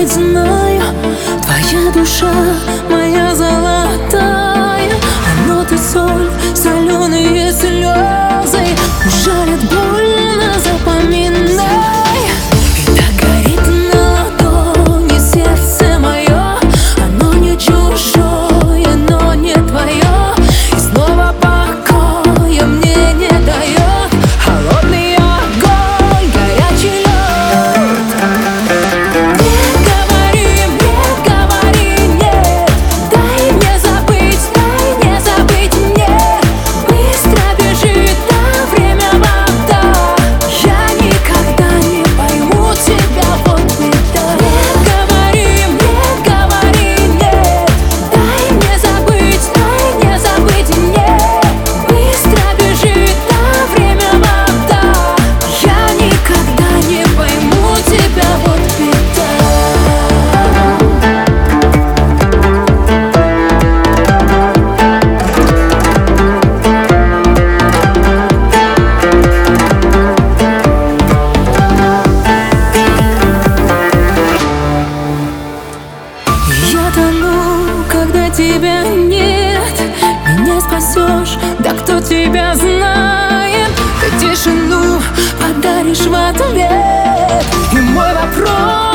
ведь знаю, твоя душа моя золотая. А ноты соль, соленые слезы ужалят больно, запоминай. И так горит на ладони сердце мое, оно не чужое, но не твое. И снова покоя мне не дает холодный огонь, горячий лед. Не говори нет, дай мне забыть мне. Быстро бежит, а время вода. Я никогда не пойму тебя, вот беда. Не говори нет, дай мне забыть мне. Быстро бежит, а время вода. Я никогда не пойму тебя, вот беда. Я тону, когда тебя нет. Меня спасешь, да кто тебя знает. Ты тишину подаришь в ответ. И мой вопрос: